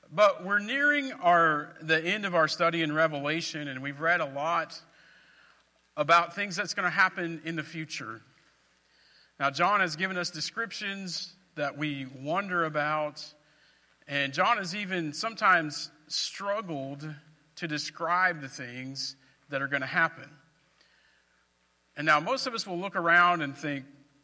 But we're nearing the end of our study in Revelation, and we've read a lot about things that's going to happen in the future. Now, John has given us descriptions that we wonder about, and John has even sometimes struggled to describe the things that are going to happen. And now most of us will look around and think,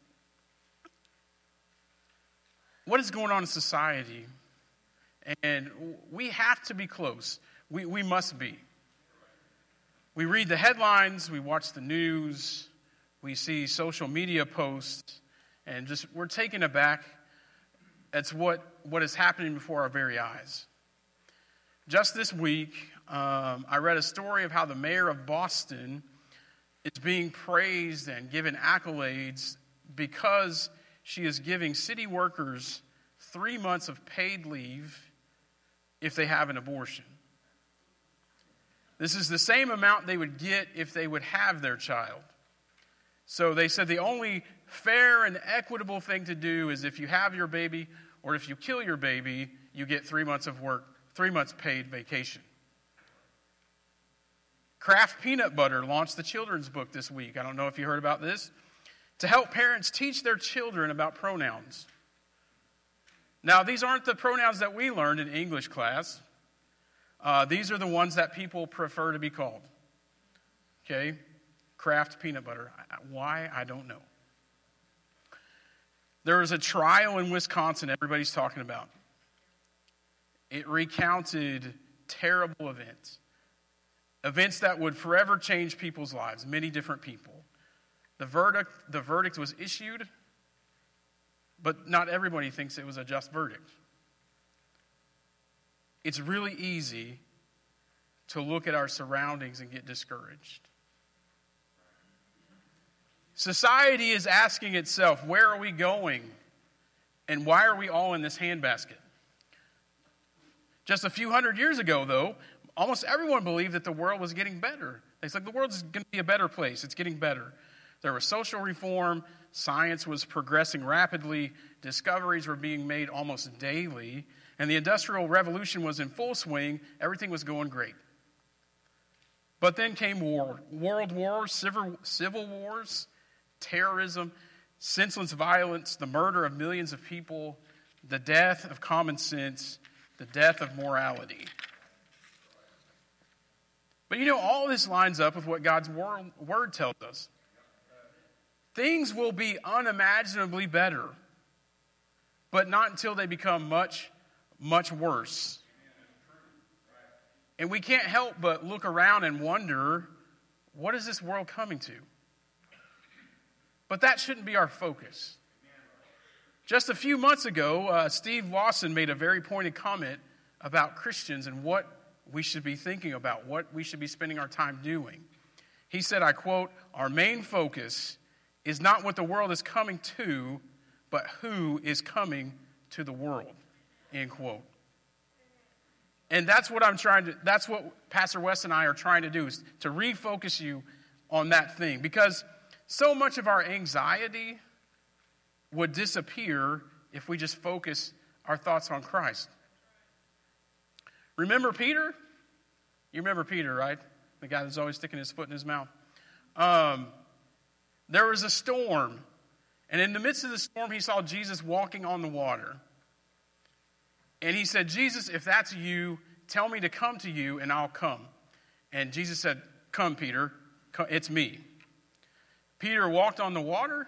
what is going on in society? And we have to be close. We must be. We read the headlines, we watch the news, we see social media posts, and just we're taken aback at what is happening before our very eyes. Just this week, I read a story of how the mayor of Boston is being praised and given accolades because she is giving city workers 3 months of paid leave if they have an abortion. This is the same amount they would get if they would have their child. So they said the only fair and equitable thing to do is if you have your baby or if you kill your baby, you get 3 months of work, 3 months paid vacation. Kraft Peanut Butter launched the children's book this week. I don't know if you heard about this. To help parents teach their children about pronouns. Now, these aren't the pronouns that we learned in English class. These are the ones that people prefer to be called. Okay? Kraft Peanut Butter. Why? I don't know. There was a trial in Wisconsin everybody's talking about. It recounted terrible events. Events that would forever change people's lives, many different people. The verdict was issued, but not everybody thinks it was a just verdict. It's really easy to look at our surroundings and get discouraged. Society is asking itself, where are we going? And why are we all in this handbasket? Just a few hundred years ago, though, almost everyone believed that the world was getting better. They said the world is going to be a better place. It's getting better. There was social reform. Science was progressing rapidly. Discoveries were being made almost daily. And the Industrial Revolution was in full swing. Everything was going great. But then came war. World wars, civil wars, terrorism, senseless violence, the murder of millions of people, the death of common sense, the death of morality. But all this lines up with what God's word tells us. Things will be unimaginably better, but not until they become much, much worse. And we can't help but look around and wonder, what is this world coming to? But that shouldn't be our focus. Just a few months ago, Steve Lawson made a very pointed comment about Christians and what we should be thinking about, what we should be spending our time doing. He said, I quote, "Our main focus is not what the world is coming to, but who is coming to the world," end quote. And that's what that's what Pastor Wes and I are trying to do, is to refocus you on that thing. Because so much of our anxiety would disappear if we just focus our thoughts on Christ. Remember Peter? You remember Peter, right? The guy that's always sticking his foot in his mouth. There was a storm. And in the midst of the storm, he saw Jesus walking on the water. And he said, "Jesus, if that's you, tell me to come to you and I'll come." And Jesus said, "Come, Peter. It's me." Peter walked on the water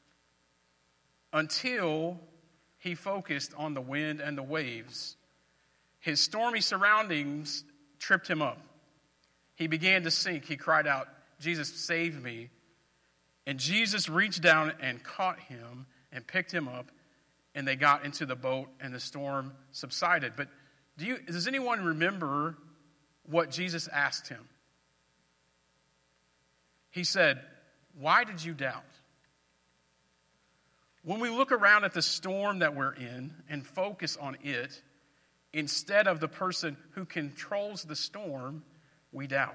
until he focused on the wind and the waves. His stormy surroundings tripped him up. He began to sink. He cried out, "Jesus, save me." And Jesus reached down and caught him and picked him up, and they got into the boat and the storm subsided. But does anyone remember what Jesus asked him? He said, "Why did you doubt?" When we look around at the storm that we're in and focus on it, instead of the person who controls the storm, we doubt.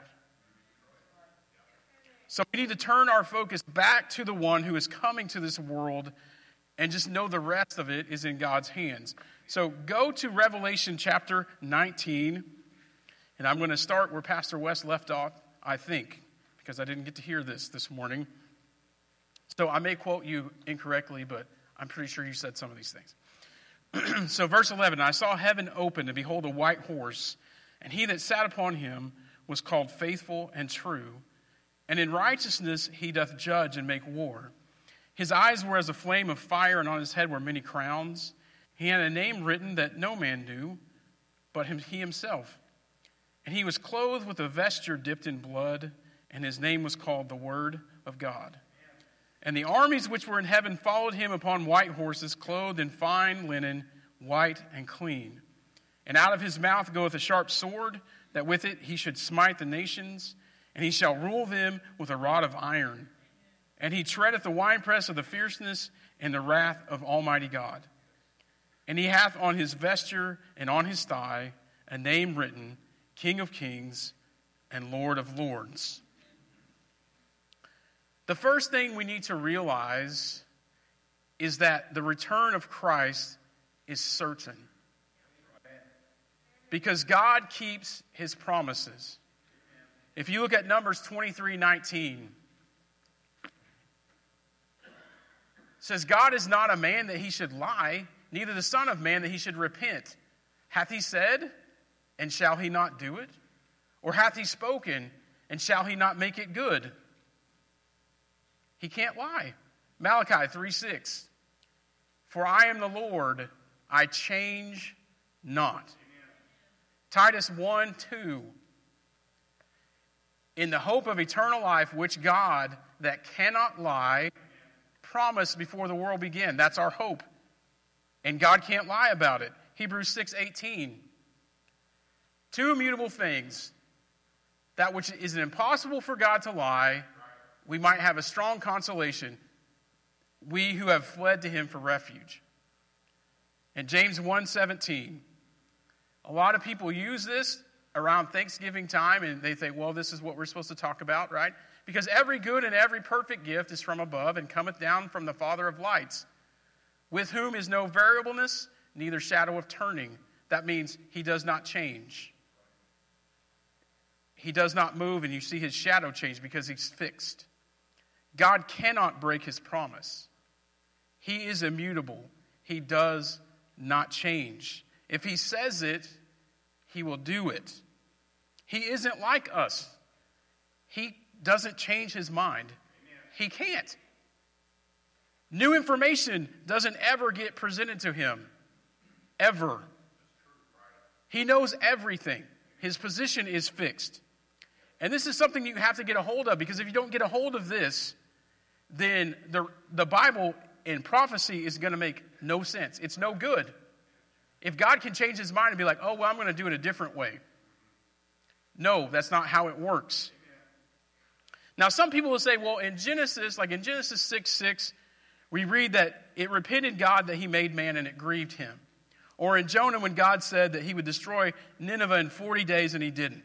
So we need to turn our focus back to the one who is coming to this world and just know the rest of it is in God's hands. So go to Revelation chapter 19, and I'm going to start where Pastor West left off, I think, because I didn't get to hear this morning. So I may quote you incorrectly, but I'm pretty sure you said some of these things. So verse 11, I saw heaven open, and behold, a white horse, and he that sat upon him was called Faithful and True, and in righteousness he doth judge and make war. His eyes were as a flame of fire, and on his head were many crowns. He had a name written that no man knew, but he himself. And he was clothed with a vesture dipped in blood, and his name was called the Word of God. And the armies which were in heaven followed him upon white horses, clothed in fine linen, white and clean. And out of his mouth goeth a sharp sword, that with it he should smite the nations, and he shall rule them with a rod of iron. And he treadeth the winepress of the fierceness and the wrath of Almighty God. And he hath on his vesture and on his thigh a name written, King of Kings and Lord of Lords. The first thing we need to realize is that the return of Christ is certain. Because God keeps his promises. If you look at Numbers 23:19, it says, God is not a man that he should lie, neither the son of man that he should repent. Hath he said, and shall he not do it? Or hath he spoken, and shall he not make it good? He can't lie. Malachi 3:6. For I am the Lord, I change not. Titus 1:2. In the hope of eternal life, which God, that cannot lie, promised before the world began. That's our hope. And God can't lie about it. Hebrews 6:18. Two immutable things. That which is impossible for God to lie, we might have a strong consolation, we who have fled to him for refuge. And James 1:17. A lot of people use this around Thanksgiving time, and they think, well, this is what we're supposed to talk about, right? Because every good and every perfect gift is from above and cometh down from the Father of lights, with whom is no variableness, neither shadow of turning. That means he does not change. He does not move, and you see his shadow change because he's fixed. God cannot break his promise. He is immutable. He does not change. If he says it, he will do it. He isn't like us. He doesn't change his mind. He can't. New information doesn't ever get presented to him. Ever. He knows everything. His position is fixed. And this is something you have to get a hold of, because if you don't get a hold of this, then the Bible and prophecy is going to make no sense. It's no good. If God can change his mind and be like, oh, well, I'm going to do it a different way. No, that's not how it works. Now, some people will say, well, in Genesis 6:6, we read that it repented God that he made man and it grieved him. Or in Jonah, when God said that he would destroy Nineveh in 40 days and he didn't.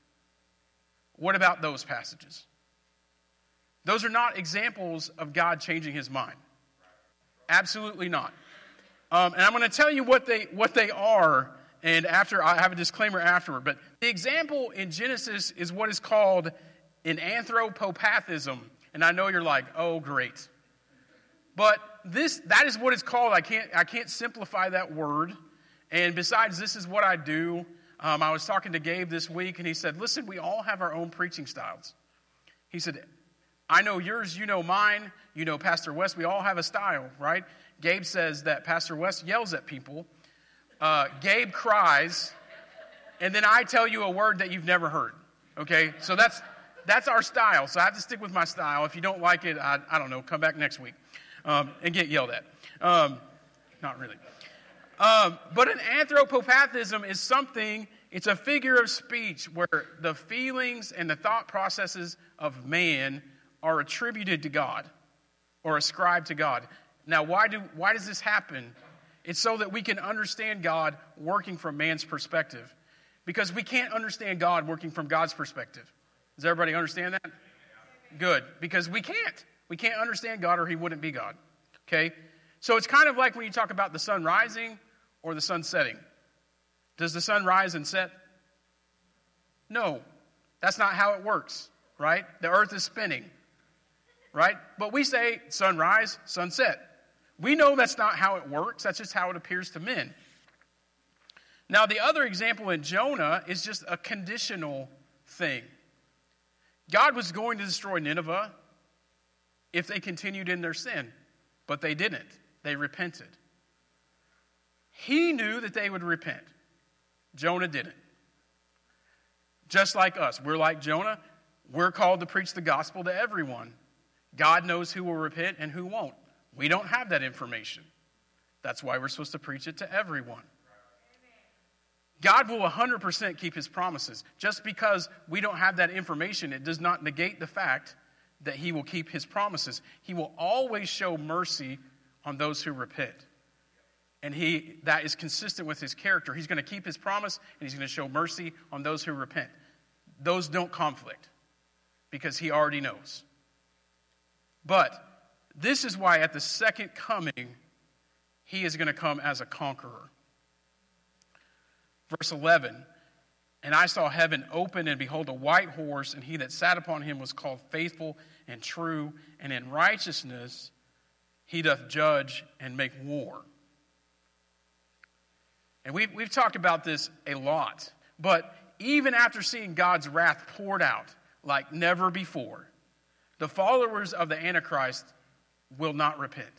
What about those passages? Those are not examples of God changing his mind. Absolutely not. And I'm going to tell you what they are, and after I have a disclaimer afterward. But the example in Genesis is what is called an anthropopathism. And I know you're like, oh, great. But that is what it's called. I can't simplify that word. And besides, this is what I do. I was talking to Gabe this week, and he said, listen, we all have our own preaching styles. He said, I know yours, you know mine, you know Pastor West. We all have a style, right? Gabe says that Pastor West yells at people. Gabe cries, and then I tell you a word that you've never heard. Okay, so that's our style. So I have to stick with my style. If you don't like it, I don't know, come back next week and get yelled at. Not really. But an anthropopathism is something, it's a figure of speech where the feelings and the thought processes of man are attributed to God or ascribed to God. Now, why does this happen? It's so that we can understand God working from man's perspective. Because we can't understand God working from God's perspective. Does everybody understand that? Good. Because we can't. We can't understand God or he wouldn't be God. Okay? So it's kind of like when you talk about the sun rising or the sun setting? Does the sun rise and set? No, that's not how it works, right? The earth is spinning, right? But we say sunrise, sunset. We know that's not how it works. That's just how it appears to men. Now, the other example in Jonah is just a conditional thing. God was going to destroy Nineveh if they continued in their sin, but they didn't. They repented. He knew that they would repent. Jonah didn't. Just like us. We're like Jonah. We're called to preach the gospel to everyone. God knows who will repent and who won't. We don't have that information. That's why we're supposed to preach it to everyone. God will 100% keep his promises. Just because we don't have that information, it does not negate the fact that he will keep his promises. He will always show mercy on those who repent. And that is consistent with his character. He's going to keep his promise, and he's going to show mercy on those who repent. Those don't conflict, because he already knows. But this is why at the second coming, he is going to come as a conqueror. Verse 11, and I saw heaven open, and behold, a white horse, and he that sat upon him was called Faithful and True, and in righteousness he doth judge and make war. And we've talked about this a lot, but even after seeing God's wrath poured out like never before, the followers of the Antichrist will not repent.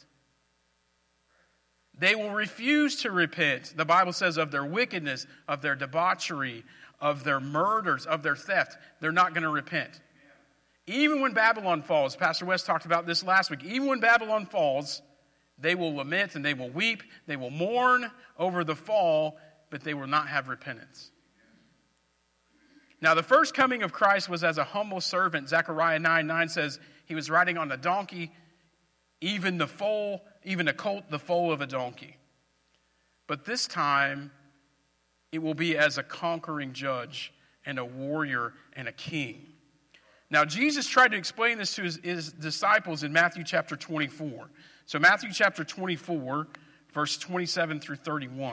They will refuse to repent, the Bible says, of their wickedness, of their debauchery, of their murders, of their theft. They're not going to repent. Even when Babylon falls, Pastor West talked about this last week, even when Babylon falls, they will lament and they will weep, they will mourn over the fall, but they will not have repentance. Now, the first coming of Christ was as a humble servant. Zechariah 9:9 says he was riding on a donkey, even a colt, the foal of a donkey. But this time, it will be as a conquering judge and a warrior and a king. Now, Jesus tried to explain this to his disciples in Matthew chapter 24. So Matthew chapter 24, verse 27 through 31.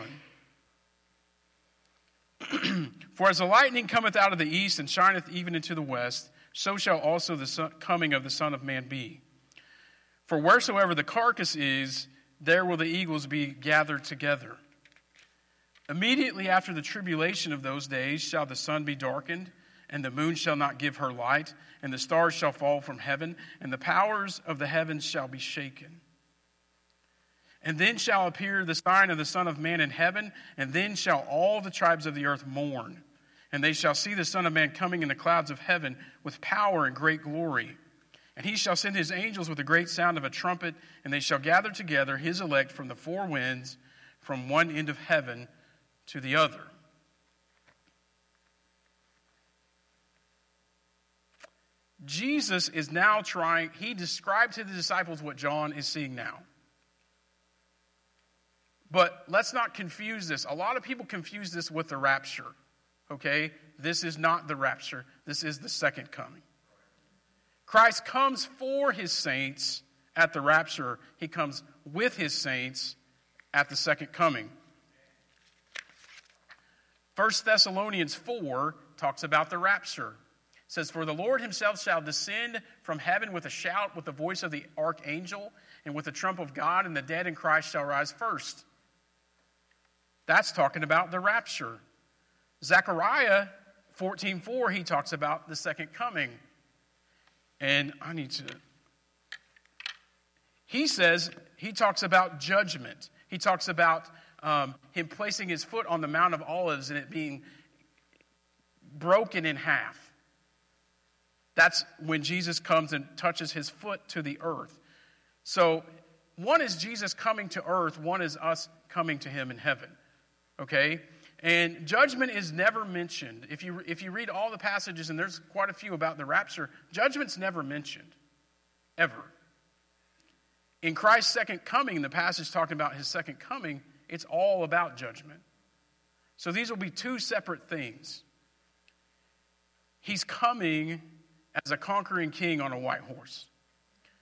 For as the lightning cometh out of the east and shineth even into the west, so shall also the coming of the Son of Man be. For wheresoever the carcass is, there will the eagles be gathered together. Immediately after the tribulation of those days shall the sun be darkened, and the moon shall not give her light, and the stars shall fall from heaven, and the powers of the heavens shall be shaken. And then shall appear the sign of the Son of Man in heaven, and then shall all the tribes of the earth mourn. And they shall see the Son of Man coming in the clouds of heaven with power and great glory. And he shall send his angels with a great sound of a trumpet, and they shall gather together his elect from the four winds, from one end of heaven to the other. Jesus is now he described to the disciples what John is seeing now. But let's not confuse this. A lot of people confuse this with the rapture. Okay? This is not the rapture. This is the second coming. Christ comes for his saints at the rapture. He comes with his saints at the second coming. 1 Thessalonians 4 talks about the rapture. It says, for the Lord himself shall descend from heaven with a shout, with the voice of the archangel, and with the trump of God, and the dead in Christ shall rise first. That's talking about the rapture. Zechariah 14:4, he talks about the second coming. And he talks about judgment. He talks about him placing his foot on the Mount of Olives and it being broken in half. That's when Jesus comes and touches his foot to the earth. So one is Jesus coming to earth, one is us coming to him in heaven. Okay? And judgment is never mentioned. If you read all the passages, and there's quite a few about the rapture, judgment's never mentioned. Ever. In Christ's second coming, the passage talking about his second coming, it's all about judgment. So these will be two separate things. He's coming as a conquering king on a white horse.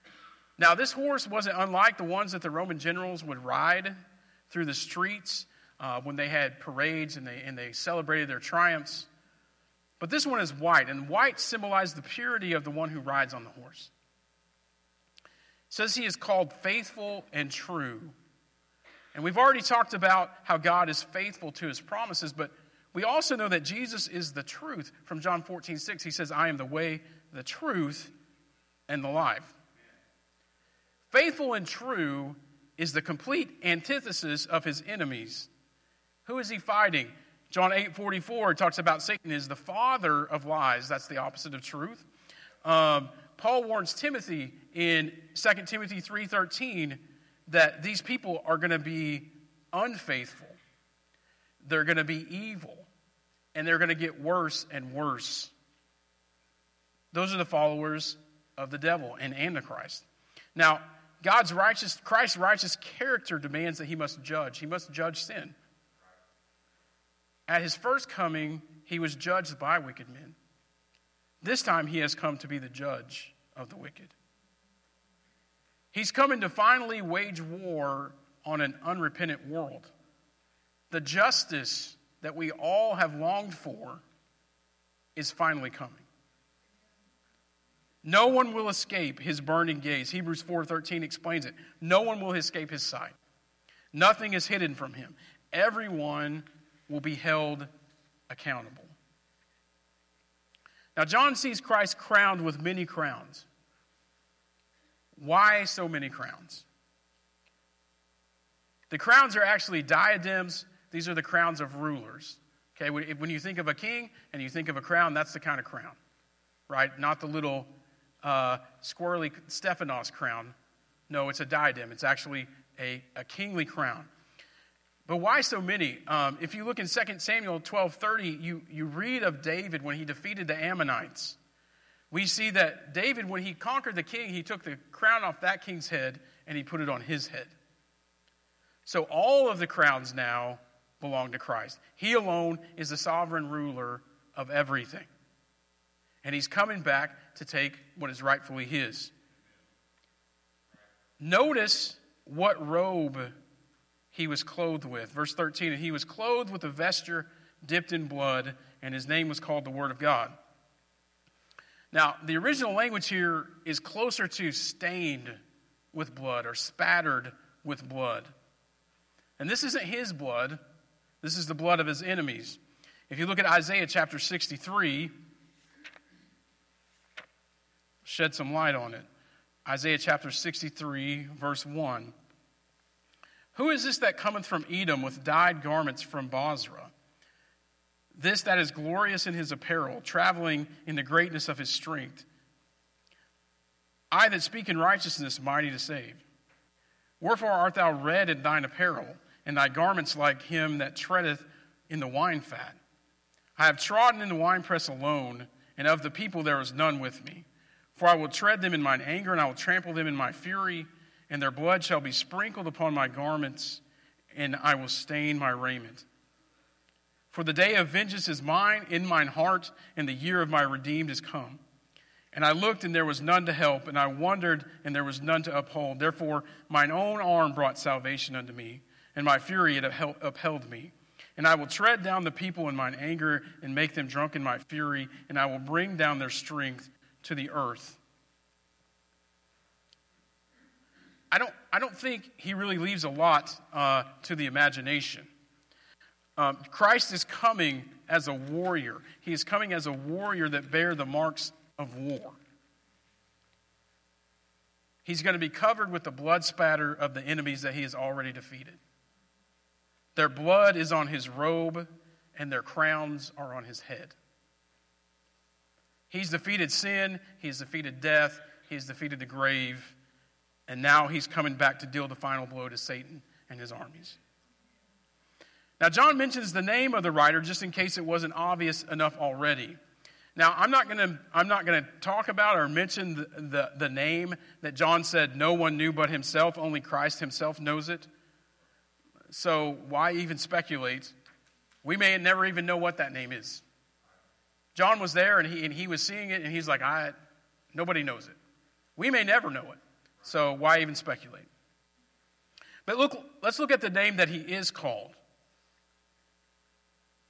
Now, this horse wasn't unlike the ones that the Roman generals would ride through the streets. when they had parades and they celebrated their triumphs. But this one is white, and white symbolized the purity of the one who rides on the horse. It says he is called faithful and true. And we've already talked about how God is faithful to his promises, but we also know that Jesus is the truth. From John 14:6, he says, I am the way, the truth, and the life. Faithful and true is the complete antithesis of his enemies. Who is he fighting? John 8:44 talks about Satan is the father of lies. That's the opposite of truth. Paul warns Timothy in 2 Timothy 3:13 that these people are going to be unfaithful. They're going to be evil. And they're going to get worse and worse. Those are the followers of the devil and Antichrist. Now, Christ's righteous character demands that he must judge. He must judge sin. At his first coming, he was judged by wicked men. This time, he has come to be the judge of the wicked. He's coming to finally wage war on an unrepentant world. The justice that we all have longed for is finally coming. No one will escape his burning gaze. Hebrews 4:13 explains it. No one will escape his sight. Nothing is hidden from him. Everyone will be held accountable. Now, John sees Christ crowned with many crowns. Why so many crowns? The crowns are actually diadems. These are the crowns of rulers. Okay, when you think of a king and you think of a crown, that's the kind of crown, right? Not the little squirrely Stephanos crown. No, it's a diadem. It's actually a kingly crown. But why so many? If you look in 2 Samuel 12:30, you read of David when he defeated the Ammonites. We see that David, when he conquered the king, he took the crown off that king's head and he put it on his head. So all of the crowns now belong to Christ. He alone is the sovereign ruler of everything. And he's coming back to take what is rightfully his. Notice what robe he was clothed with. Verse 13, and he was clothed with a vesture dipped in blood, and his name was called the Word of God. Now, the original language here is closer to stained with blood or spattered with blood. And this isn't his blood. This is the blood of his enemies. If you look at Isaiah chapter 63, shed some light on it. Isaiah chapter 63, verse 1. Who is this that cometh from Edom with dyed garments from Bozrah? This that is glorious in his apparel, traveling in the greatness of his strength. I that speak in righteousness, mighty to save. Wherefore art thou red in thine apparel, and thy garments like him that treadeth in the wine fat? I have trodden in the winepress alone, and of the people there is none with me. For I will tread them in mine anger, and I will trample them in my fury, and their blood shall be sprinkled upon my garments, and I will stain my raiment. For the day of vengeance is mine, in mine heart, and the year of my redeemed is come. And I looked, and there was none to help, and I wondered, and there was none to uphold. Therefore mine own arm brought salvation unto me, and my fury it upheld me. And I will tread down the people in mine anger, and make them drunk in my fury, and I will bring down their strength to the earth. I don't think he really leaves a lot to the imagination. Christ is coming as a warrior. He is coming as a warrior that bear the marks of war. He's going to be covered with the blood spatter of the enemies that he has already defeated. Their blood is on his robe, and their crowns are on his head. He's defeated sin, he's defeated death, he's defeated the grave, and now he's coming back to deal the final blow to Satan and his armies. Now, John mentions the name of the writer just in case it wasn't obvious enough already. Now, I'm not going to talk about or mention the name that John said no one knew but himself. Only Christ himself knows it. So why even speculate? We may never even know what that name is. John was there and he was seeing it, and he's like, nobody knows it. We may never know it. So why even speculate? But let's look at the name that he is called.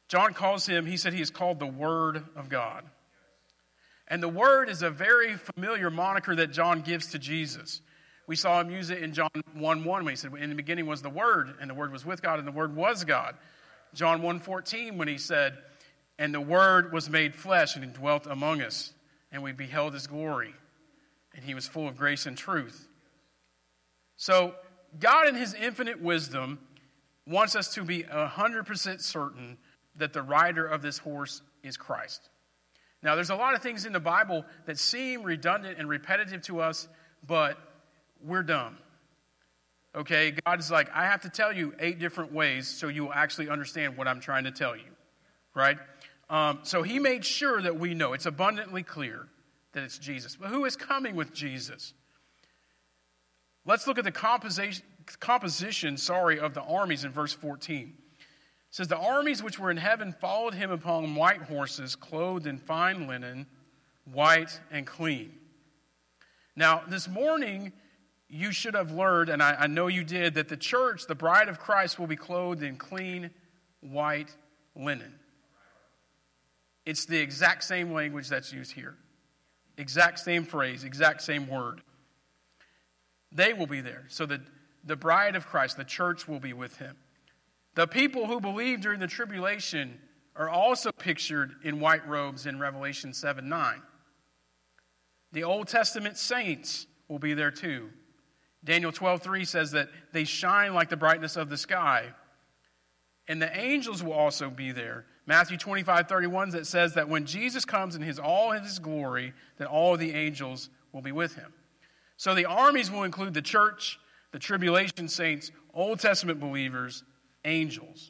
John calls him, he said he is called the Word of God. And the Word is a very familiar moniker that John gives to Jesus. We saw him use it in John 1:1 when he said, in the beginning was the Word, and the Word was with God, and the Word was God. John 1:14 when he said, and the Word was made flesh and dwelt among us, and we beheld his glory, and he was full of grace and truth. So God in his infinite wisdom wants us to be 100% certain that the rider of this horse is Christ. Now, there's a lot of things in the Bible that seem redundant and repetitive to us, but we're dumb. Okay? God's like, I have to tell you 8 different ways so you will actually understand what I'm trying to tell you. Right? So he made sure that we know. It's abundantly clear that it's Jesus. But who is coming with Jesus? Let's look at the composition of the armies in verse 14. It says, the armies which were in heaven followed him upon white horses, clothed in fine linen, white and clean. Now, this morning, you should have learned, and I know you did, that the church, the bride of Christ, will be clothed in clean, white linen. It's the exact same language that's used here. Exact same phrase, exact same word. They will be there. So the bride of Christ, the church, will be with him. The people who believe during the tribulation are also pictured in white robes in Revelation 7:9. The Old Testament saints will be there too. Daniel 12:3 says that they shine like the brightness of the sky. And the angels will also be there. Matthew 25:31 that says that when Jesus comes in all his glory, that all of the angels will be with him. So the armies will include the church, the tribulation saints, Old Testament believers, angels.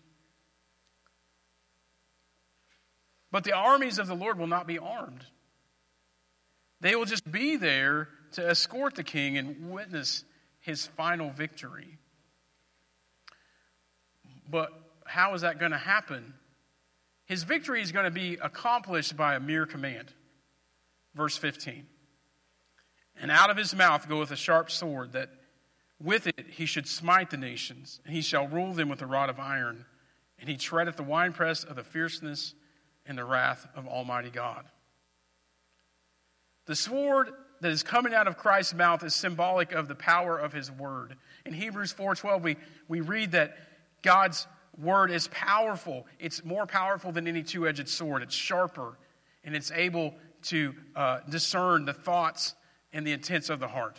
But the armies of the Lord will not be armed. They will just be there to escort the king and witness his final victory. But how is that going to happen? His victory is going to be accomplished by a mere command. Verse 15. And out of his mouth goeth a sharp sword, that with it he should smite the nations, and he shall rule them with a rod of iron, and he treadeth the winepress of the fierceness and the wrath of Almighty God. The sword that is coming out of Christ's mouth is symbolic of the power of his word. In Hebrews 4:12, we read that God's word is powerful. It's more powerful than any two-edged sword. It's sharper, and it's able to discern the thoughts and the intents of the heart.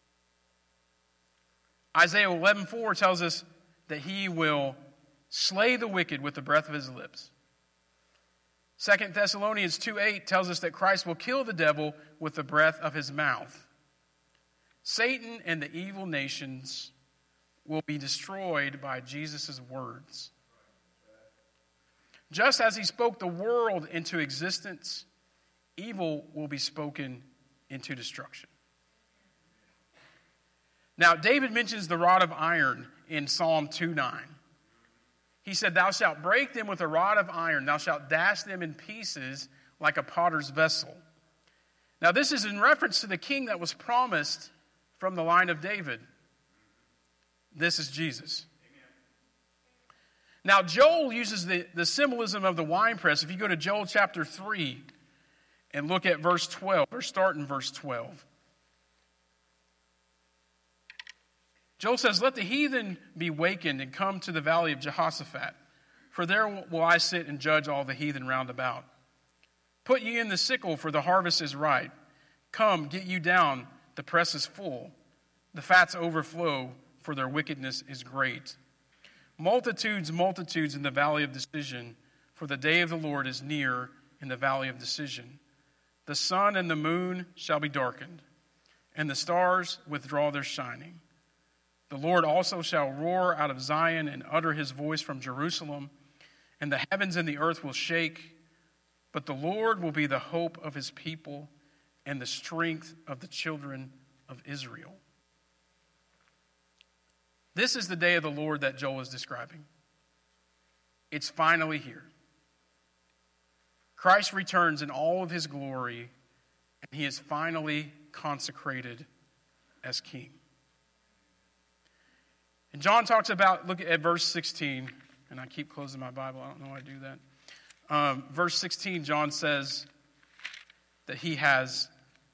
Isaiah 11:4 tells us that he will slay the wicked with the breath of his lips. 2 Thessalonians 2:8 tells us that Christ will kill the devil with the breath of his mouth. Satan and the evil nations will be destroyed by Jesus' words. Just as he spoke the world into existence, evil will be spoken into destruction. Now, David mentions the rod of iron in Psalm 2:9. He said, thou shalt break them with a rod of iron. Thou shalt dash them in pieces like a potter's vessel. Now, this is in reference to the king that was promised from the line of David. This is Jesus. Now, Joel uses the symbolism of the winepress. If you go to Joel chapter 3 and look at verse 12, or start in verse 12. Joel says, let the heathen be wakened and come to the valley of Jehoshaphat, for there will I sit and judge all the heathen round about. Put ye in the sickle, for the harvest is ripe. Come, get you down, the press is full. The fats overflow, for their wickedness is great. Multitudes, multitudes in the valley of decision, for the day of the Lord is near in the valley of decision. The sun and the moon shall be darkened, and the stars withdraw their shining. The Lord also shall roar out of Zion and utter his voice from Jerusalem, and the heavens and the earth will shake, but the Lord will be the hope of his people and the strength of the children of Israel. This is the day of the Lord that Joel is describing. It's finally here. Christ returns in all of his glory, and he is finally consecrated as king. And John talks about, look at verse 16, and I keep closing my Bible. I don't know why I do that. verse 16, John says that he has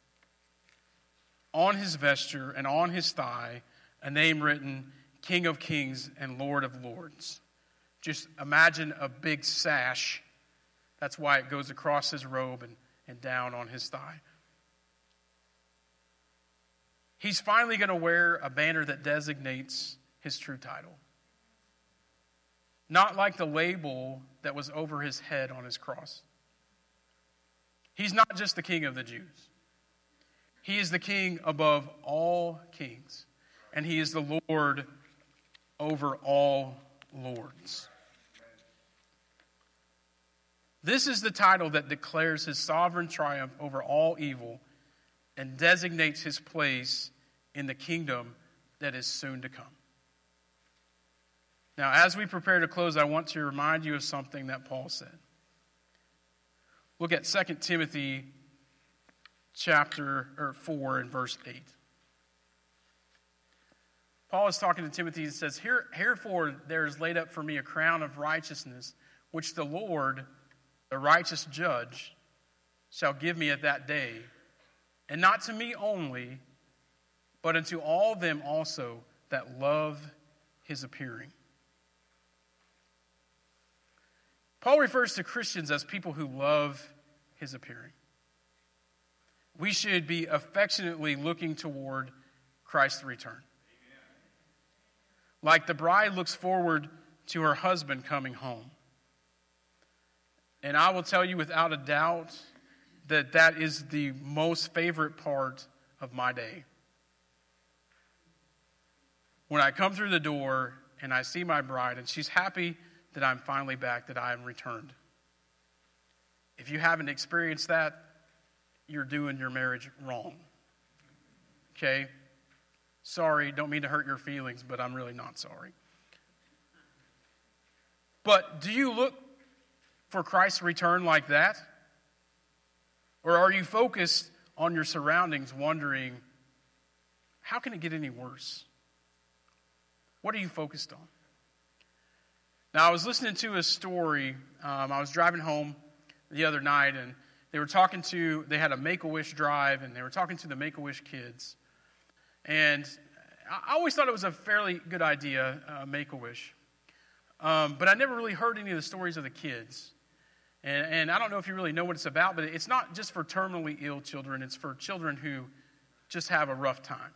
on his vesture and on his thigh a name written, King of Kings and Lord of Lords. Just imagine a big sash. That's why it goes across his robe and down on his thigh. He's finally going to wear a banner that designates his true title. Not like the label that was over his head on his cross. He's not just the King of the Jews. He is the King above all kings. And he is the Lord over all lords. This is the title that declares his sovereign triumph over all evil and designates his place in the kingdom that is soon to come. Now, as we prepare to close, I want to remind you of something that Paul said. Look at 2 Timothy chapter 4 and verse 8. Paul is talking to Timothy and says, Herefore there is laid up for me a crown of righteousness, which the Lord, the righteous judge, shall give me at that day, and not to me only, but unto all them also that love his appearing. Paul refers to Christians as people who love his appearing. We should be affectionately looking toward Christ's return. Like the bride looks forward to her husband coming home. And I will tell you without a doubt that that is the most favorite part of my day. When I come through the door and I see my bride and she's happy that I'm finally back, that I am returned. If you haven't experienced that, you're doing your marriage wrong. Okay? Sorry, don't mean to hurt your feelings, but I'm really not sorry. But do you look for Christ's return like that? Or are you focused on your surroundings, wondering, how can it get any worse? What are you focused on? Now, I was listening to a story. I was driving home the other night, and they had a Make-A-Wish drive, and they were talking to the Make-A-Wish kids. And I always thought it was a fairly good idea, Make-A-Wish. But I never really heard any of the stories of the kids. And I don't know if you really know what it's about, but it's not just for terminally ill children. It's for children who just have a rough time.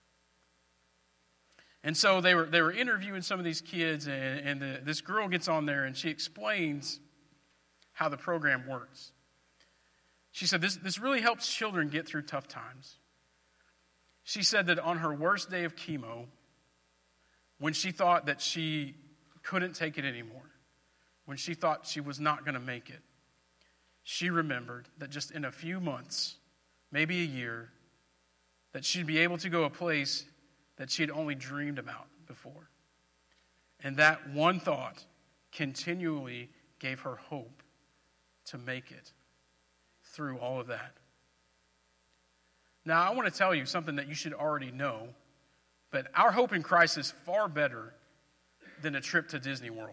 And so they were interviewing some of these kids, and this girl gets on there, and she explains how the program works. She said, this really helps children get through tough times. She said that on her worst day of chemo, when she thought that she couldn't take it anymore, when she thought she was not going to make it, she remembered that just in a few months, maybe a year, that she'd be able to go a place that she had only dreamed about before. And that one thought continually gave her hope to make it through all of that. Now, I want to tell you something that you should already know, but our hope in Christ is far better than a trip to Disney World.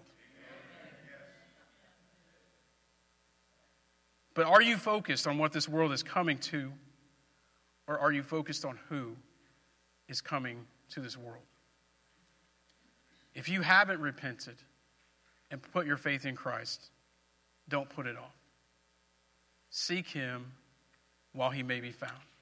But are you focused on what this world is coming to, or are you focused on who is coming to this world? If you haven't repented and put your faith in Christ, don't put it off. Seek him while he may be found.